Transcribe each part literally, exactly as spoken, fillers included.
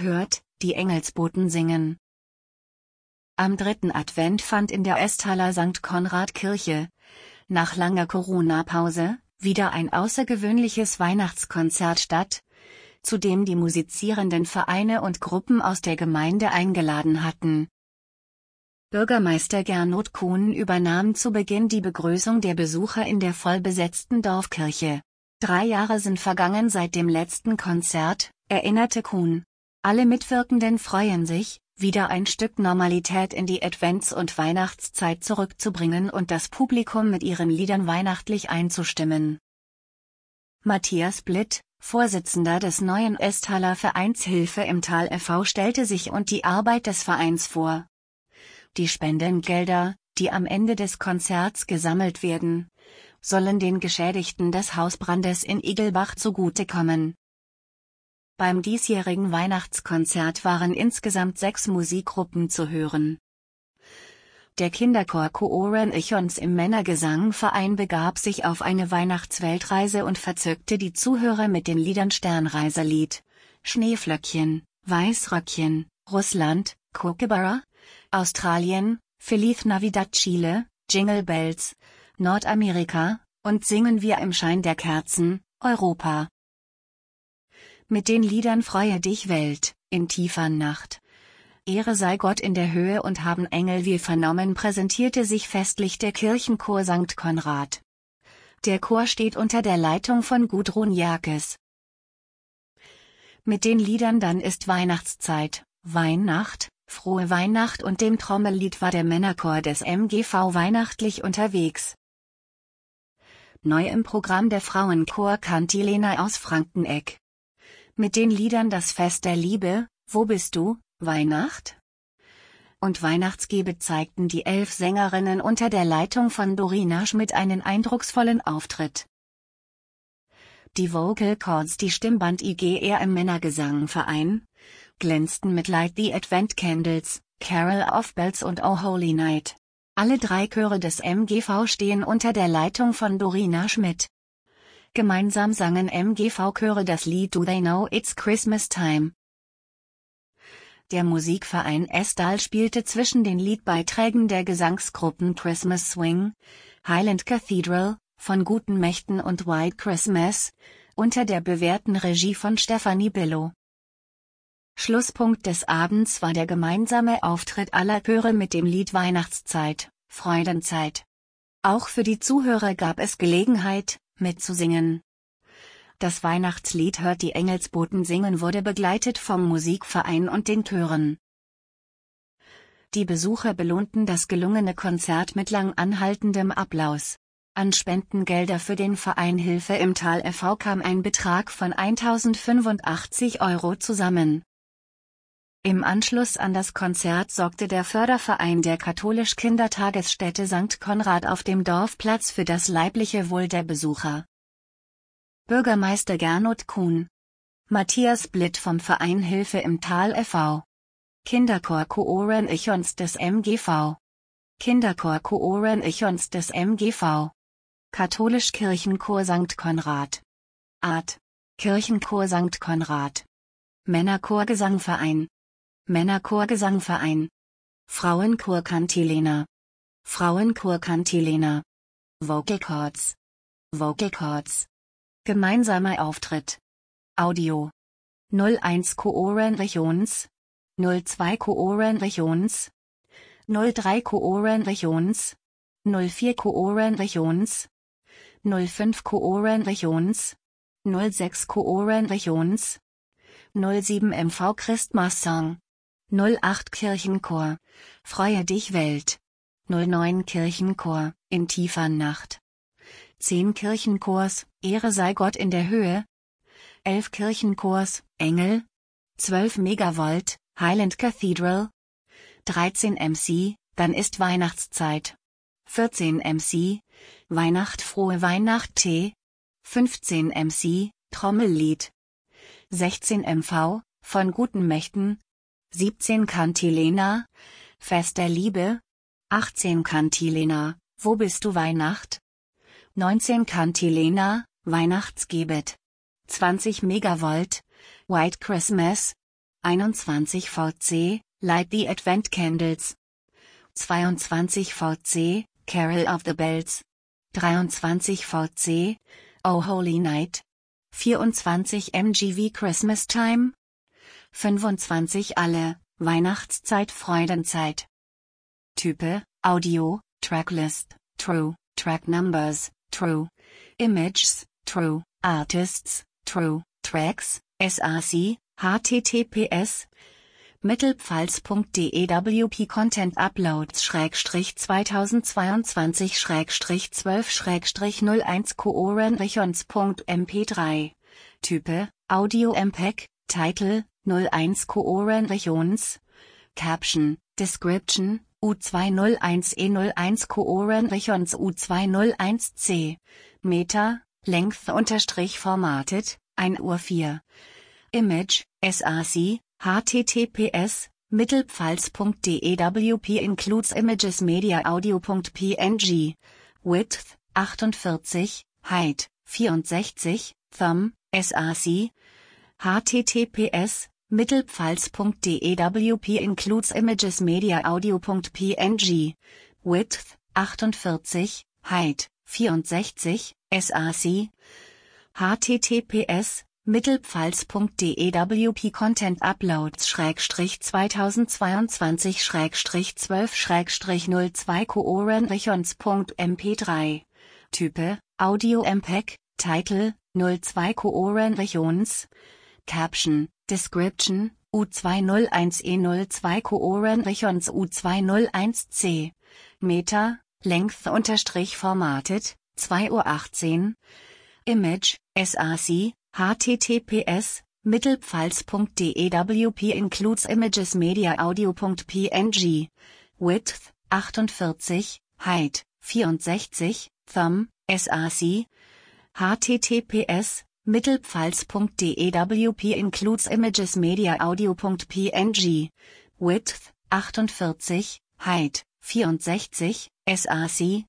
Hört, die Engelsboten singen. Am dritten Advent fand in der Esthaler Sankt Konrad Kirche, nach langer Corona-Pause, wieder ein außergewöhnliches Weihnachtskonzert statt, zu dem die musizierenden Vereine und Gruppen aus der Gemeinde eingeladen hatten. Bürgermeister Gernot Kuhn übernahm zu Beginn die Begrüßung der Besucher in der vollbesetzten Dorfkirche. Drei Jahre sind vergangen seit dem letzten Konzert, erinnerte Kuhn. Alle Mitwirkenden freuen sich, wieder ein Stück Normalität in die Advents- und Weihnachtszeit zurückzubringen und das Publikum mit ihren Liedern weihnachtlich einzustimmen. Matthias Blitt, Vorsitzender des neuen Esthaler Vereins Hilfe im Tal e V, stellte sich und die Arbeit des Vereins vor. Die Spendengelder, die am Ende des Konzerts gesammelt werden, sollen den Geschädigten des Hausbrandes in Igelbach zugutekommen. Beim diesjährigen Weihnachtskonzert waren insgesamt sechs Musikgruppen zu hören. Der Kinderchor Chooren Ichons im Männergesangverein begab sich auf eine Weihnachtsweltreise und verzückte die Zuhörer mit den Liedern Sternreiserlied, Schneeflöckchen, Weißröckchen, Russland, Kookaburra, Australien, Feliz Navidad Chile, Jingle Bells, Nordamerika, und Singen wir im Schein der Kerzen, Europa. Mit den Liedern Freue dich Welt, in tiefer Nacht, Ehre sei Gott in der Höhe und haben Engel wir vernommen präsentierte sich festlich der Kirchenchor Sankt Konrad. Der Chor steht unter der Leitung von Gudrun Jerkes. Mit den Liedern Dann ist Weihnachtszeit, Weihnacht, Frohe Weihnacht und dem Trommellied war der Männerchor des M G V weihnachtlich unterwegs. Neu im Programm der Frauenchor Cantilena aus Frankeneck. Mit den Liedern Das Fest der Liebe, Wo bist du, Weihnacht? Und Weihnachtsgebet zeigten die elf Sängerinnen unter der Leitung von Dorina Schmidt einen eindrucksvollen Auftritt. Die Vocal Chords, die Stimmband I G R im Männergesangverein, glänzten mit Light the Advent Candles, Carol of Bells und Oh Holy Night. Alle drei Chöre des M G V stehen unter der Leitung von Dorina Schmidt. Gemeinsam sangen M G V-Chöre das Lied Do They Know It's Christmas Time. Der Musikverein Esthal spielte zwischen den Liedbeiträgen der Gesangsgruppen Christmas Swing, Highland Cathedral, von guten Mächten und White Christmas, unter der bewährten Regie von Stephanie Billow. Schlusspunkt des Abends war der gemeinsame Auftritt aller Chöre mit dem Lied Weihnachtszeit, Freudenzeit. Auch für die Zuhörer gab es Gelegenheit, mitzusingen. Das Weihnachtslied Hört die Engelsboten singen wurde begleitet vom Musikverein und den Chören. Die Besucher belohnten das gelungene Konzert mit lang anhaltendem Applaus. An Spendengelder für den Verein Hilfe im Tal e V kam ein Betrag von eintausendfünfundachtzig Euro zusammen. Im Anschluss an das Konzert sorgte der Förderverein der Katholisch-Kindertagesstätte Sankt Konrad auf dem Dorfplatz für das leibliche Wohl der Besucher. Bürgermeister Gernot Kuhn, Matthias Blitt vom Verein Hilfe im Tal e V, Kinderchor Chooren Ichons des M G V, Kinderchor Chooren Ichons des M G V, Katholisch-Kirchenchor Sankt Konrad, Art, Kirchenchor Sankt Konrad, Männerchorgesangverein, Männerchorgesangverein, Frauenchor Cantilena, Frauenchor Cantilena, Vocal Chords, Vocal Chords, gemeinsamer Auftritt, Audio, null eins Chooren Regions, null zwei Chooren Regions, null drei Chooren Regions, null vier Chooren Regions, null fünf Chooren Regions, null sechs Chooren Regions, null sieben M V Christmas Song, null acht Kirchenchor, Freue dich Welt, null neun Kirchenchor, In tiefer Nacht, zehn Kirchenchors, Ehre sei Gott in der Höhe, elf Kirchenchors, Engel, zwölf Megavolt, Highland Cathedral, dreizehn M C, Dann ist Weihnachtszeit, vierzehn M C, Weihnacht Frohe Weihnacht T, fünfzehn M C, Trommellied, sechzehn M V, von guten Mächten, siebzehn Cantilena, Fest der Liebe, achtzehn Cantilena, Wo bist du Weihnacht, neunzehn Cantilena, Weihnachtsgebet, zwanzig Megavolt, White Christmas, einundzwanzig V C, Light the Advent Candles. zweiundzwanzig V C, Carol of the Bells. dreiundzwanzig V C, Oh Holy Night. vierundzwanzig M G V Christmas Time. fünfundzwanzig Alle, Weihnachtszeit Freudenzeit. Type, Audio, Tracklist, True, Track Numbers, True. Images, True, Artists, True, Tracks, S A C, H T T P S. mittelpfalz punkt de W P Content Uploads Schrägstrich zweitausendzweiundzwanzig Schrägstrich zwölf Schrägstrich null eins Kooren Richons Punkt M P drei. Type, Audio M P E G, Title, null eins Kooren Richons. Caption, Description, U zwei null eins E null eins Kooren Richons U zwei null eins C. Meta, Length unterstrich formatted, ein Uhr vier. Image, S A C, H T T P S, mittelpfalz punkt de W P includes images media audio.png. Width, achtundvierzig, Height, vierundsechzig, Thumb, S A C. H T T P S, mittelpfalz punkt de W P includes images media audio.png. Width, achtundvierzig, Height, vierundsechzig, S A C. H T T P S, mittelpfalz punkt de W P Content Uploads Schrägstrich zweitausendzweiundzwanzig Schrägstrich zwölf Schrägstrich null zwei Kooren Richons Punkt M P drei. Type, Audio M P E G, Title, null zwei Kooren Richons. Caption, Description, U zwei null eins E null zwei Kooren Richons U zwei null eins C. Meta, Length unterstrich formatted, zwei Uhr achtzehn. Image, S A C, H T T P S, mittelpfalz punkt de W P includes images media audio.png. Width, achtundvierzig, Height, vierundsechzig, Thumb, S A C. H T T P S, mittelpfalz punkt de W P includes images media audio.png. Width, achtundvierzig, Height, vierundsechzig, S A C.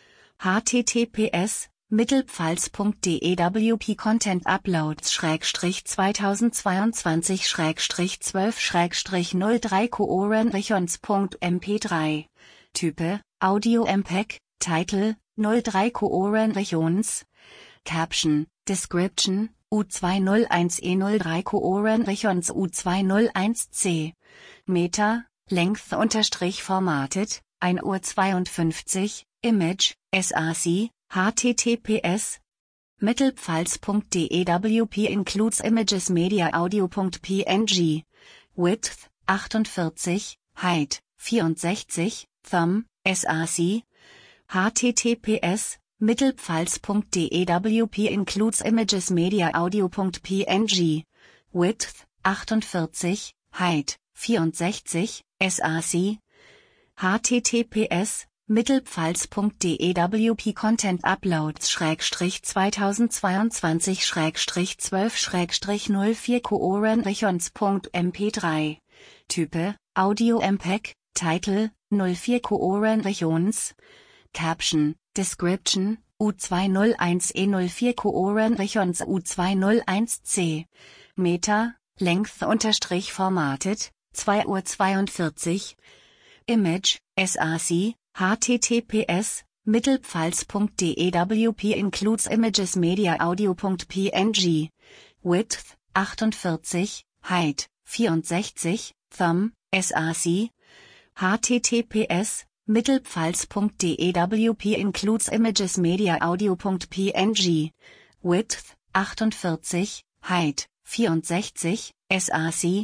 H T T P S, mittelpfalz punkt de W P Content Uploads Schrägstrich zweitausendzweiundzwanzig Schrägstrich zwölf Schrägstrich null drei Kooren Richons Punkt M P drei. Type, Audio M P E G, Title, null drei Kooren Richons. Caption, Description, U zwei null eins E null drei Kooren Richons U zwei null eins C. Meta, Length unterstrich formatted, ein Uhr zweiundfünfzig. Image, S A C, H T T P S. mittelpfalz punkt de W P includes images media audio.png. Width, achtundvierzig, Height, vierundsechzig, Thumb, S A C. H T T P S, mittelpfalz punkt de W P includes images media audio.png. Width, achtundvierzig, Height, vierundsechzig, S A C. H T T P S, mittelpfalz punkt de W P Content Uploads Schrägstrich zweitausendzweiundzwanzig Schrägstrich zwölf Schrägstrich null vier Kooren Richons Punkt M P drei. Type, Audio M P E G, Title, null vier Kooren Richons. Caption, Description, U zwei null eins E null vier Kooren Richons U zwei null eins C. Meta, Length unterstrich formatted, zwei Uhr zweiundvierzig. Image, S A C, H T T P S, mittelpfalz punkt de W P includes images media audio.png. Width, achtundvierzig, Height, vierundsechzig, Thumb, S A C. H T T P S, mittelpfalz punkt de W P includes images media audio.png. Width, achtundvierzig, Height, vierundsechzig, S A C.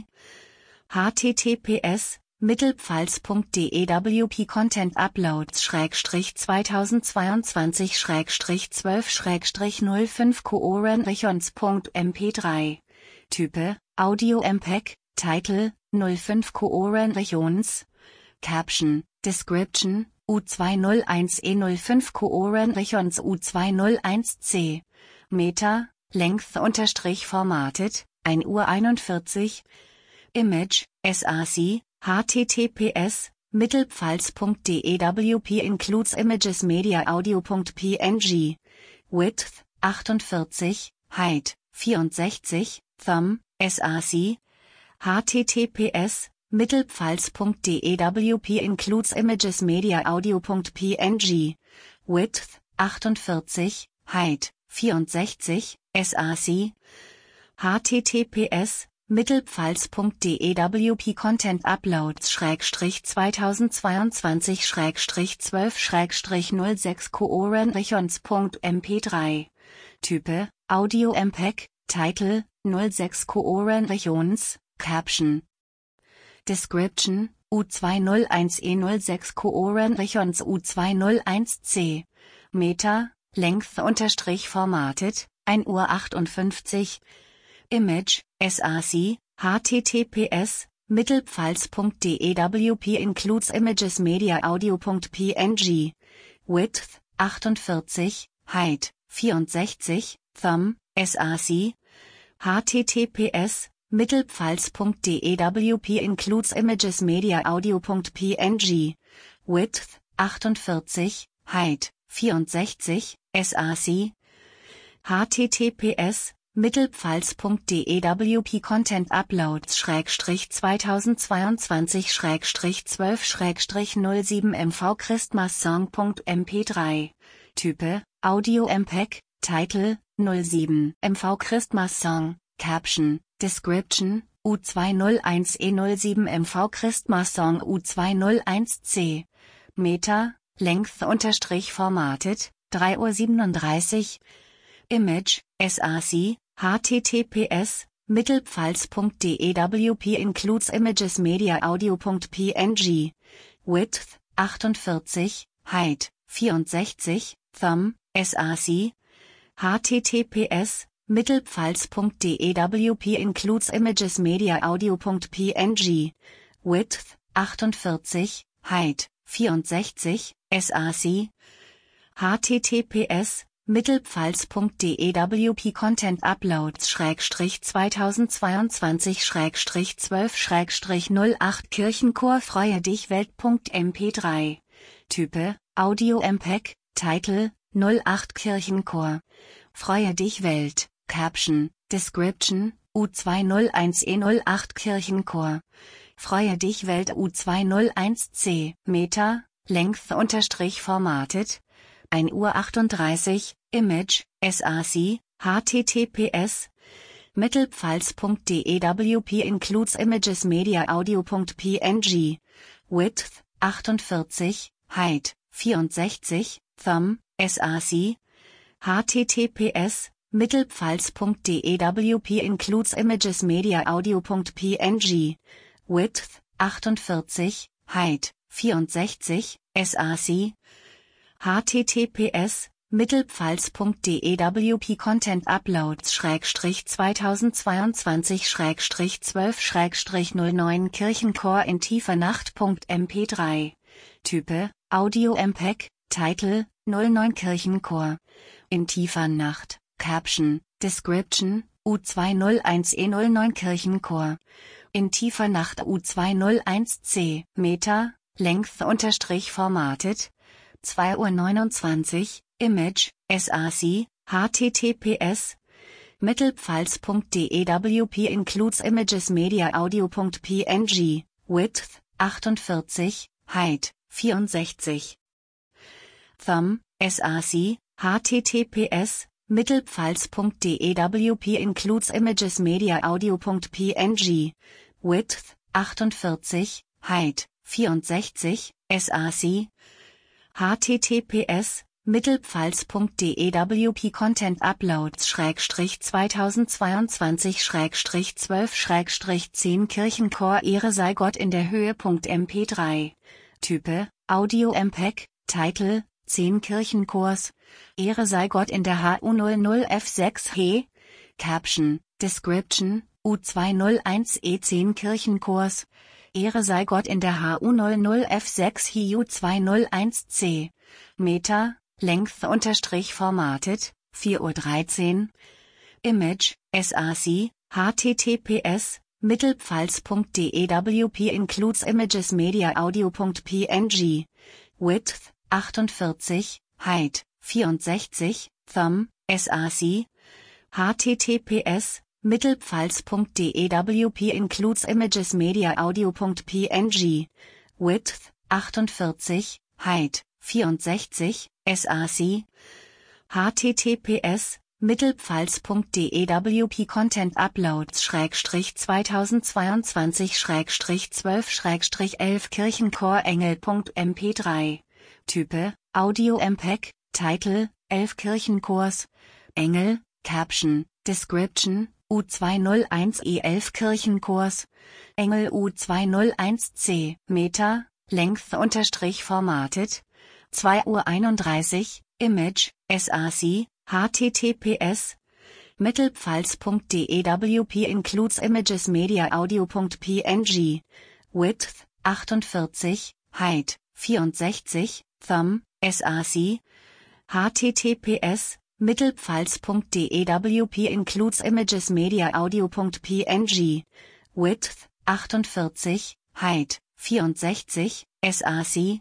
H T T P S, mittelpfalz punkt de W P Content Uploads Schrägstrich zweitausendzweiundzwanzig Schrägstrich zwölf Schrägstrich null fünf Kooren Richons Punkt M P drei. Type, Audio M P E G, Title, null fünf Kooren Richons. Caption, Description, U zwei null eins E null fünf Kooren Richons U zwei null eins C. Meta, Length unterstrich formatted, ein Uhr einundvierzig. Image, S A C, H T T P S, mittelpfalz punkt de W P includes images media audio.png. Width, achtundvierzig, Height, vierundsechzig, Thumb, S A C. https mittelpfalz.de W P includes images media audio.png width achtundvierzig height vierundsechzig sac https mittelpfalz.de W P Content Uploads Schrägstrich zweitausendzweiundzwanzig Schrägstrich zwölf Schrägstrich null sechs Cooran Richons.M P drei Type Audio M P E G Title null sechs Cooran Richons Caption Description U zwei null eins E null sechs Cooran Richons U zwei null eins C Meta Length unterstrich formatted ein Uhr achtundfünfzig Image sac https mittelpfalz.de W P includes images media audio.png width achtundvierzig height vierundsechzig thumb sac https mittelpfalz.de W P includes images media audio.png width achtundvierzig height vierundsechzig sac https mittelpfalz.de W P Content Uploads Schrägstrich zweitausendzweiundzwanzig Schrägstrich zwölf Schrägstrich null sieben M V Christmas Song.M P drei Type Audio M P E G Title null sieben M V Christmas Song Caption Description U zwei null eins E null sieben M V Christmas Song U zwei null eins C Meta Length unterstrich formatted drei Uhr siebenunddreißig Image sac https mittelpfalz.de W P includes images media audio.png width achtundvierzig height vierundsechzig thumb sac https mittelpfalz.de W P includes images media audio.png width achtundvierzig height vierundsechzig sac https mittelpfalz.de W P Content Uploads Schrägstrich zweitausendzweiundzwanzig Schrägstrich zwölf Schrägstrich null acht Kirchenchor Freue dich Welt.M P drei Type Audio M P E G Title null acht Kirchenchor Freue dich Welt Caption Description U zwei null eins E null acht Kirchenchor Freue dich Welt U zwei null eins C Meta Length unterstrich formatted ein Uhr achtunddreißig Image sac https mittelpfalz.de W P includes images media audio.png width achtundvierzig height vierundsechzig thumb sac https mittelpfalz.de W P includes images media audio.png width achtundvierzig height vierundsechzig sac https mittelpfalz.de W P Content Uploads Schrägstrich zweitausendzweiundzwanzig Schrägstrich zwölf Schrägstrich null neun Kirchenchor in tiefer Nacht.M P drei Type Audio M P E G Title null neun Kirchenchor in tiefer Nacht Caption Description U zwei null eins E null neun Kirchenchor in tiefer Nacht U zwei null eins C Meta Length unterstrich formatted zwei Uhr neunundzwanzig Image sac https mittelpfalz.de W P includes images media audio.png width achtundvierzig height vierundsechzig thumb sac https mittelpfalz.de W P includes images media audio.png width achtundvierzig height vierundsechzig sac https mittelpfalz.de W P Content Uploads Schrägstrich zweitausendzweiundzwanzig Schrägstrich zwölf Schrägstrich zehn Kirchenchor Ehre sei Gott in der Höhe.M P drei Type Audio M P E G Title zehn Kirchenchors Ehre sei Gott in der H U null null F sechs He Caption Description U zwei null eins E zehn Kirchenchors Ehre sei Gott in der H U null null F sechs Hi U zwei null eins C Meta Length unterstrich formatted vier Uhr dreizehn Image sac https mittelpfalz.de W P includes images media audio.png width achtundvierzig height vierundsechzig thumb sac https mittelpfalz.de W P includes images media audio.png, width achtundvierzig, height vierundsechzig, S A C, https mittelpfalz.de W P Content Uploads Schrägstrich zweitausendzweiundzwanzig Schrägstrich zwölf Schrägstrich elf Kirchenchor Engel.M P drei, Type, Audio M P E G, Title, elf Kirchenchors, Engel, Caption, Description, U zweihunderteins E elf Kirchenchors, Engel U zweihunderteins C, Meta, Length unterstrich formatted, zwei Uhr einunddreißig, Image, S A C, https mittelpfalz.de W P includes images media audio.png, width achtundvierzig, height vierundsechzig, thumb, S A C, https mittelpfalz.de W P includes images media audio.png, width achtundvierzig, height vierundsechzig, S A C,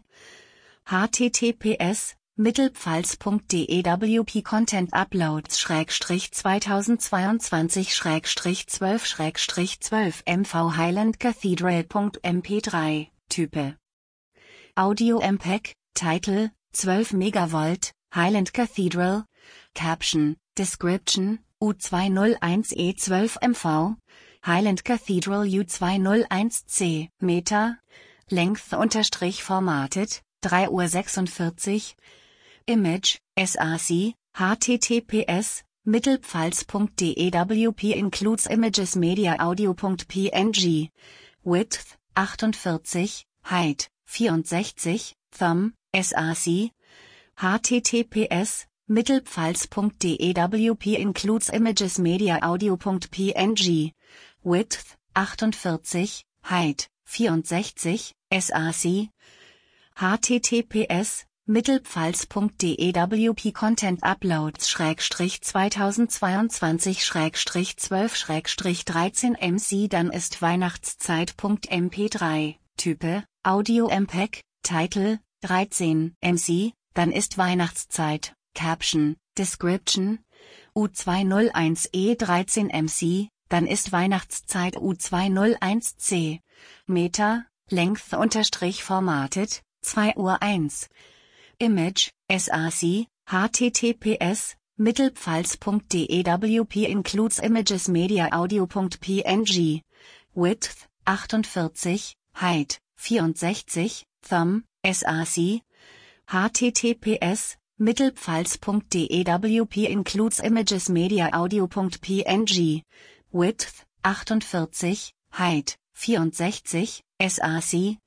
https mittelpfalz.de W P Content Uploads Schrägstrich zweitausendzweiundzwanzig Schrägstrich zwölf Schrägstrich zwölf M V Highland Cathedral.M P drei, Type, Audio M P E G, Title, zwölf Megavolt, Highland Cathedral, Caption, Description, U zweihunderteins E zwölf M V, Highland Cathedral U zweihunderteins C, Meta, Length unterstrich formatted, drei Uhr sechsundvierzig, Image, S A C, https mittelpfalz.de W P includes images media audio.png, width achtundvierzig, height vierundsechzig, thumb, S A C, https mittelpfalz.de W P includes images media audio.png, width achtundvierzig, height vierundsechzig, S A C, https mittelpfalz.de W P Content Uploads Schrägstrich zweitausendzweiundzwanzig Schrägstrich zwölf Schrägstrich dreizehn M C Dann ist Weihnachtszeit.M P drei, Type, Audio M P E G, Title, dreizehn M C, Dann ist Weihnachtszeit, Caption, Description, U zweihunderteins E dreizehn M C, Dann ist Weihnachtszeit U zweihunderteins C, Meta, Length unterstrich formatted, zwei Uhr eins, Image, S A C, https mittelpfalz.de W P includes images media audio.png, width achtundvierzig, height vierundsechzig, thumb, S A C, https mittelpfalz.de W P includes images media audio.png, width achtundvierzig, height vierundsechzig, S A C,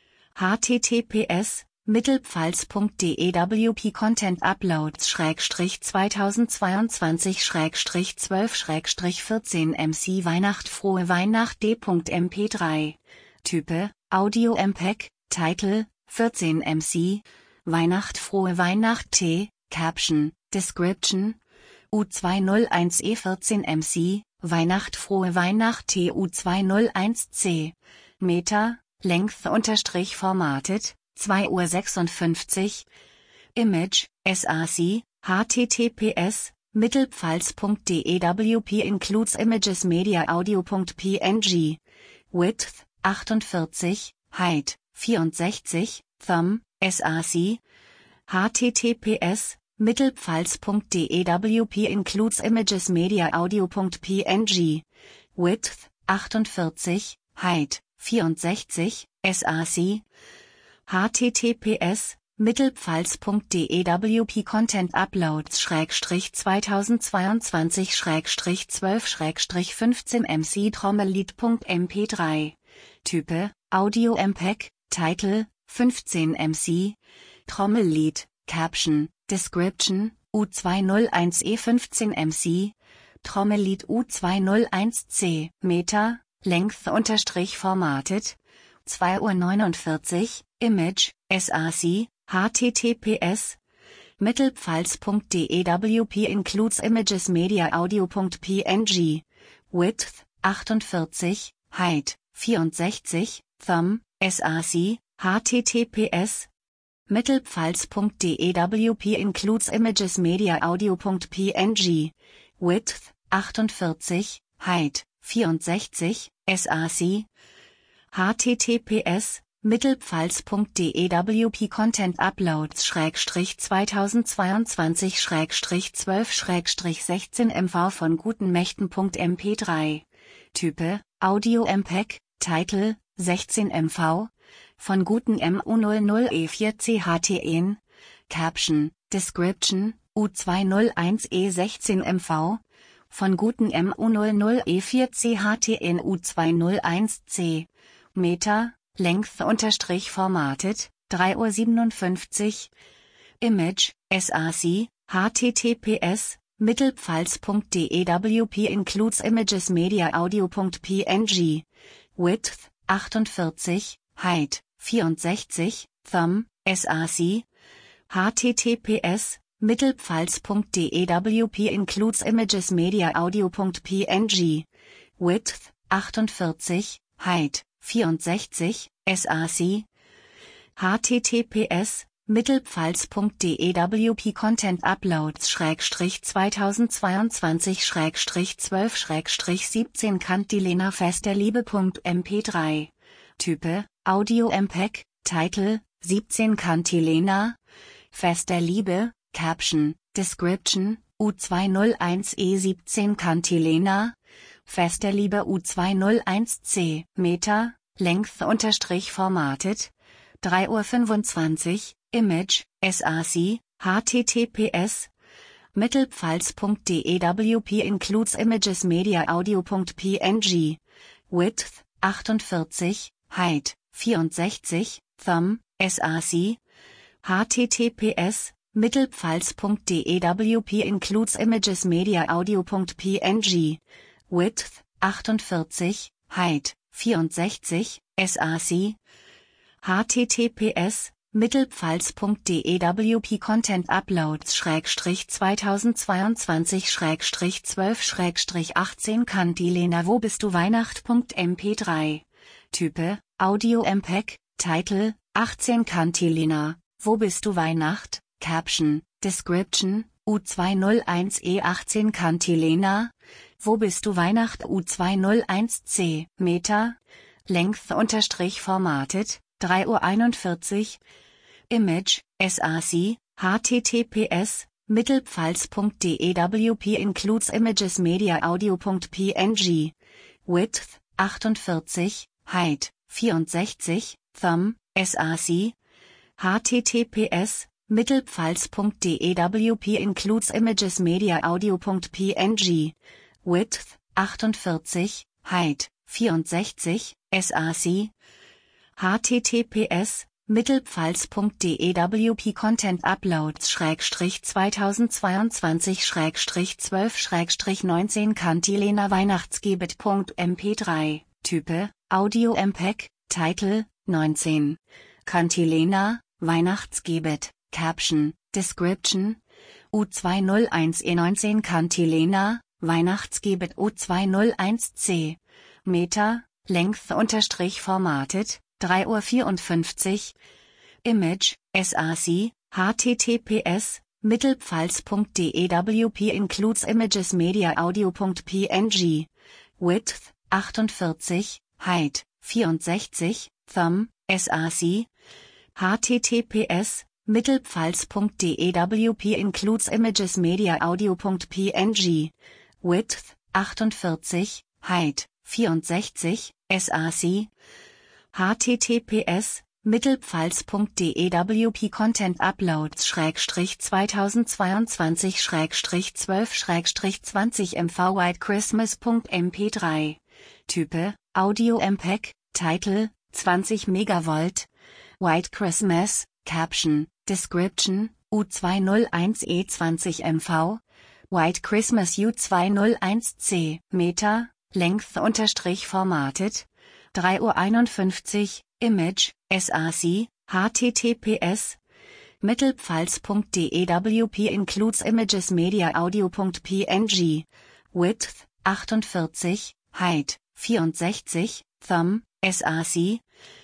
https mittelpfalz.de W P Content Uploads Schrägstrich zweitausendzweiundzwanzig Schrägstrich zwölf Schrägstrich vierzehn M C Weihnacht Frohe Weihnacht D.M P drei, Type, Audio M P E G, Title, vierzehn M C, Weihnacht Frohe Weihnacht T, Caption, Description, U zweihunderteins E vierzehn M C, Weihnacht Frohe Weihnacht T U zweihunderteins C, Meta, Length unterstrich formatted, zwei Uhr sechsundfünfzig, Image, S A C, https mittelpfalz.de W P includes images media audio.png, width achtundvierzig, height vierundsechzig, thumb, S A C, https mittelpfalz.de W P includes images media audio.png, width achtundvierzig, height vierundsechzig, S A C, https mittelpfalz.de W P Content Uploads Schrägstrich zweitausendzweiundzwanzig Schrägstrich zwölf Schrägstrich fünfzehn M C Trommellied.M P drei, Type, Audio M P E G, Title, fünfzehn M C, Trommellied, Caption, Description, U zweihunderteins E fünfzehn M C, Trommellied U zweihunderteins C, Meta, Length unterstrich formatted, zwei Uhr neunundvierzig, Image, S A C, https mittelpfalz.de W P includes images media audio.png, width achtundvierzig, height vierundsechzig, thumb, S A C, https mittelpfalz.de W P includes images media audio.png, width achtundvierzig, height, vierundsechzig, S A C, https mittelpfalz.de W P Content Uploads Schrägstrich zweitausendzweiundzwanzig Schrägstrich zwölf Schrägstrich sechzehn M V von guten Mächten.M P drei. Type, Audio M P E G, Title, sechzehn M V, von guten M U null null E vier C H T N, Caption, Description, U zwei null eins E sechzehn M V, von guten M U null null E vier C H T N U zwei null eins C, Meta, Length unterstrich formatted, drei Uhr siebenundfünfzig, Image, S A C, https, mittelpfalz.de W P includes images media audio.png, width, achtundvierzig, height, vierundsechzig, thumb, S A C, https, mittelpfalz.de W P includes images media audio.png, width, achtundvierzig, height, vierundsechzig, S A C, https, mittelpfalz.de W P Content Uploads Schrägstrich zweitausendzweiundzwanzig Schrägstrich zwölf Schrägstrich siebzehn Cantilena Fest der Liebe.M P drei. Type, Audio M P E G, Title, siebzehn Cantilena, Fest der Liebe, Caption, Description, U zwei null eins E siebzehn Cantilena, Fest der Liebe U zwei null eins C, Meta, Length unterstrich formatted, drei Uhr fünfundzwanzig, Image, S A C, https, mittelpfalz.de W P includes images media audio.png, width, achtundvierzig, height, vierundsechzig, thumb, S A C, https, mittelpfalz.de W P includes images media audio.png, width, achtundvierzig, height, vierundsechzig, S A C, https, mittelpfalz.de W P Content Uploads Schrägstrich zweitausendzweiundzwanzig Schrägstrich zwölf Schrägstrich achtzehn Cantilena Wo bist du Weihnacht.M P drei. Type, Audio M P E G, Title, achtzehn Cantilena, Wo bist du Weihnacht, Caption, Description, U zwei null eins E achtzehn Cantilena, Wo bist du Weihnacht U zwei null eins C, Meta, Length unterstrich formatted, drei Uhr einundvierzig, Image, S A C, https, mittelpfalz.de W P includes images media audio.png, width, achtundvierzig, height, vierundsechzig, thumb, S A C, https, mittelpfalz.de W P includes images media audio.png, width, achtundvierzig, height, vierundsechzig, S A C, https, mittelpfalz.de W P Content Uploads Schrägstrich zweitausendzweiundzwanzig Schrägstrich zwölf Schrägstrich neunzehn Cantilena Weihnachtsgebet.M P drei. Type, Audio M P E G, Title, neunzehn. Cantilena, Weihnachtsgebet, Caption, Description, U zwei null eins E neunzehn Cantilena, Weihnachtsgebet U zwei null eins C, Meta, Length unterstrich formatted, drei Uhr vierundfünfzig, Image, S A C, https, mittelpfalz.de W P includes images media audio.png, width, achtundvierzig, height, vierundsechzig, thumb, S A C, https, mittelpfalz.de W P includes images media audio.png, width, achtundvierzig, height, vierundsechzig, S A C, https, mittelpfalz.de W P Content Uploads Schrägstrich zweitausendzweiundzwanzig Schrägstrich zwölf Schrägstrich zwanzig M V White Christmas.M P drei. Type, Audio M P E G, Title, zwanzig Megavolt, White Christmas, Caption, Description, U zwei null eins E zwanzig M V, White Christmas U zwei null eins C, Meta, Length unterstrich formatted, drei Uhr einundfünfzig, Image, S A C, https, mittelpfalz.de W P includes images media audio.png, width, achtundvierzig, height, vierundsechzig, thumb, S A C,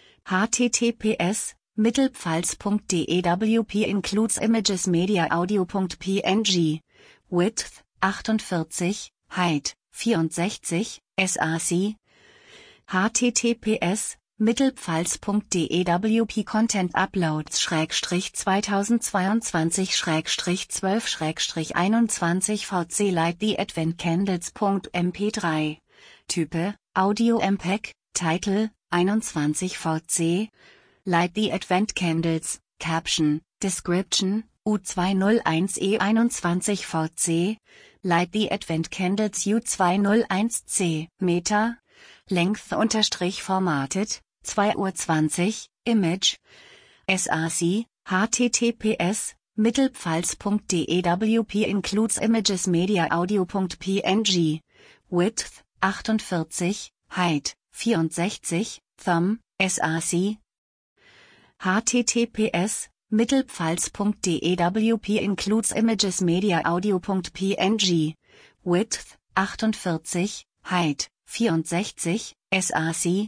https, mittelpfalz.de W P includes images media audio.png, width, achtundvierzig, height, vierundsechzig, S A C, https mittelpfalz.de W P Content Uploads Schrägstrich zweitausendzweiundzwanzig Schrägstrich zwölf Schrägstrich einundzwanzig V C Light the Advent Candles M P drei Type Audio M P E G Title einundzwanzig V C Light the Advent Candles Caption Description U zweihunderteins E einundzwanzig V C Light the Advent Candles U zweihunderteins C Meta Length unterstrich formatted zwei Uhr zwanzig Image S A C https mittelpfalz.de W P includes images media audio.png Width achtundvierzig Height vierundsechzig Thumb S A C https mittelpfalz.de W P includes images media audio.png Width achtundvierzig Height vierundsechzig S A C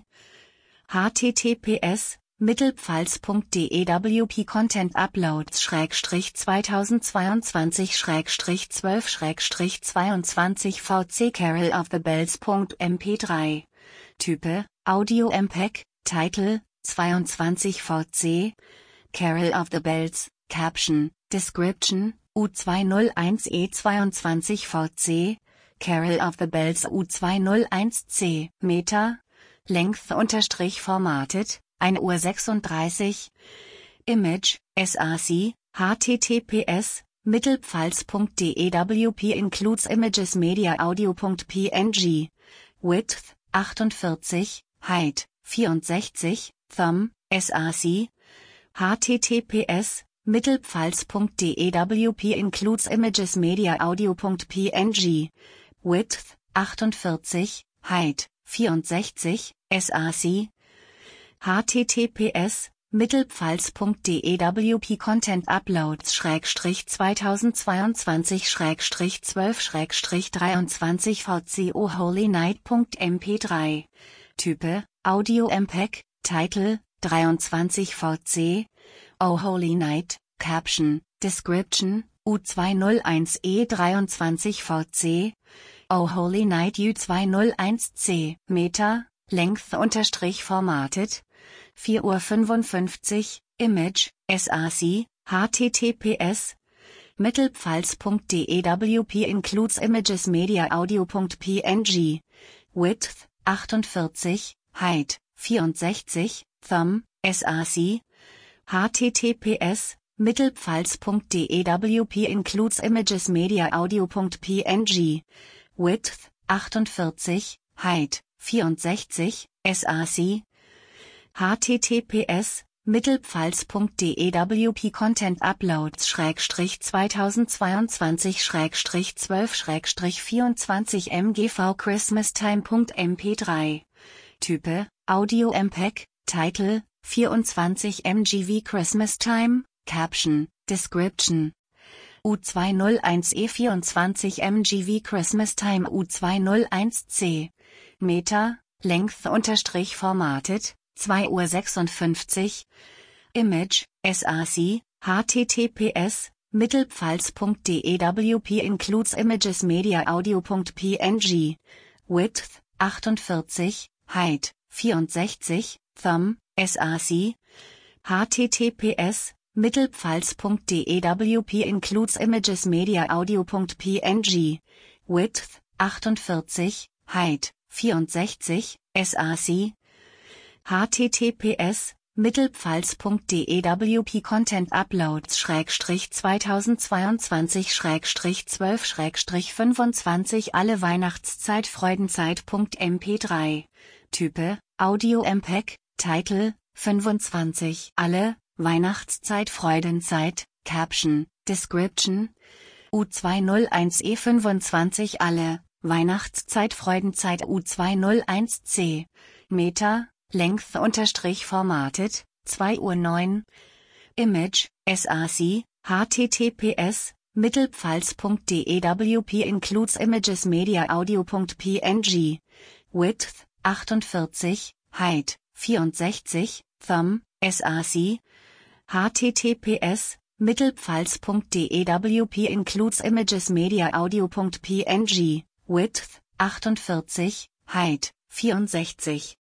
https mittelpfalz.de W P Content Uploads Schrägstrich zweitausendzweiundzwanzig Schrägstrich zwölf Schrägstrich zweiundzwanzig V C Carol of the Bells M P drei Type Audio M P E G Title zweiundzwanzig V C Carol of the Bells Caption Description U zweihunderteins E zweiundzwanzig V C Carol of the Bells U zweihunderteins C Meta Length unterstrich formatted eine Uhr sechsunddreißig Image S A C https mittelpfalz.de W P includes images media audio.png Width achtundvierzig Height vierundsechzig Thumb S A C https mittelpfalz.de W P includes images media audio.png Width achtundvierzig Height vierundsechzig S A C https mittelpfalz.de W P Content Uploads Schrägstrich zweitausendzweiundzwanzig Schrägstrich zwölf Schrägstrich dreiundzwanzig V C O Holy Night M P drei Type Audio M P E G Title dreiundzwanzig V C O Holy Night Caption Description U zweihunderteins E dreiundzwanzig V C O Holy Night U zweihunderteins C Meta Length unterstrich formatted vier Uhr fünfundfünfzig Image S A C https mittelpfalz.de W P includes images media audio.png Width achtundvierzig Height vierundsechzig Thumb S A C https mittelpfalz.de W P includes images media audio.png Width achtundvierzig Height vierundsechzig S A C https mittelpfalz.de W P Content Uploads Schrägstrich zweitausendzweiundzwanzig Schrägstrich zwölf Schrägstrich vierundzwanzig M G V Christmas Time M P drei Type Audio M P E G Title vierundzwanzig M G V Christmas Time Caption Description U zweihunderteins E vierundzwanzig M G V Christmas Time U zweihunderteins C Meta Length unterstrich formatted zwei Uhr sechsundfünfzig Image S A C https mittelpfalz.de W P includes images media audio.png Width achtundvierzig Height vierundsechzig Thumb S A C https mittelpfalz.de W P includes images media audio.png Width achtundvierzig Height vierundsechzig S A C https mittelpfalz.de W P Content Uploads Schrägstrich zweitausendzweiundzwanzig Schrägstrich zwölf Schrägstrich fünfundzwanzig Alle Weihnachtszeit Freudenzeit M P drei Type Audio M P E G Title fünfundzwanzig Alle Weihnachtszeit Freudenzeit Caption Description U zweihunderteins E fünfundzwanzig Alle Weihnachtszeit Freudenzeit U zweihunderteins C Meta Length unterstrich formatted zwei Uhr neun Image S A C https mittelpfalz.de W P includes images media audio.png Width achtundvierzig Height vierundsechzig Thumb S A C https mittelpfalz.de W P includes images media audio.png Width achtundvierzig, Heid, vierundsechzig.